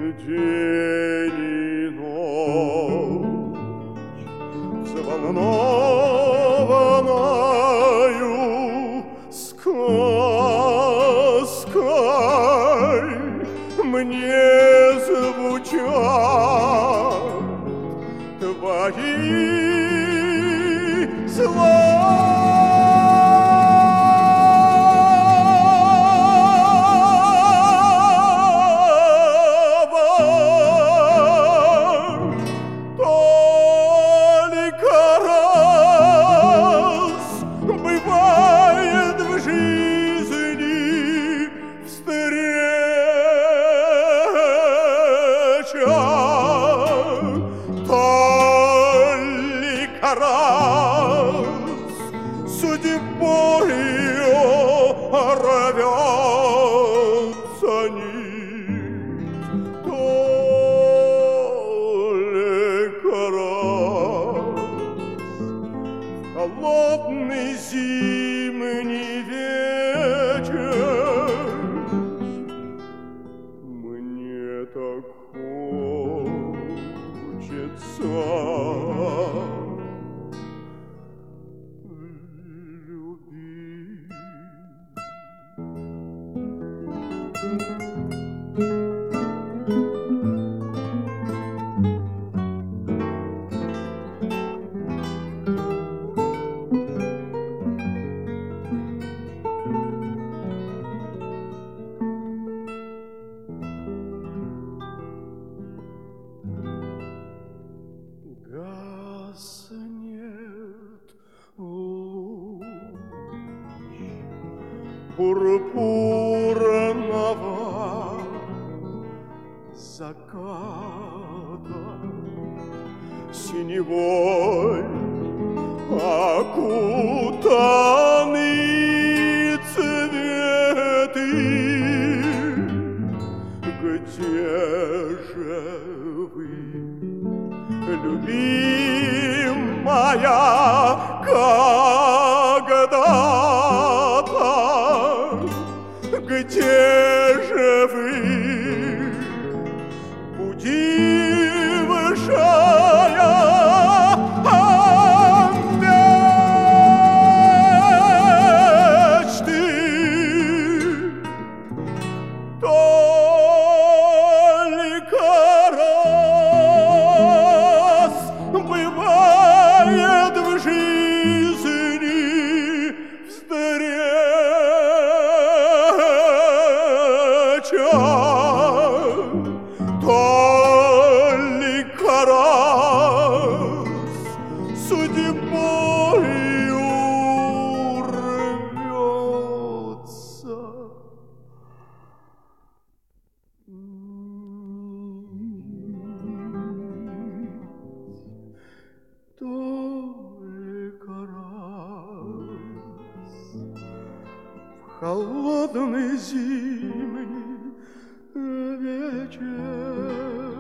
День и ночь взволнованою сказкой мне звучат твои слова. Раз судьбою рвется нить, только раз холодный зимний вечер мне так хочется гаснет луч пурпурного заката, синевой окутаны цветы. Где же вы, любимая, когда-то? Где же вы, будившая мечты? Только раз бывает в жизни встреча, только раз судьбою рвется. Только раз в холодный зимний вечер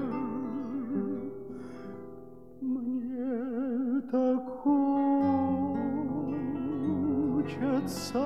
мне так хочется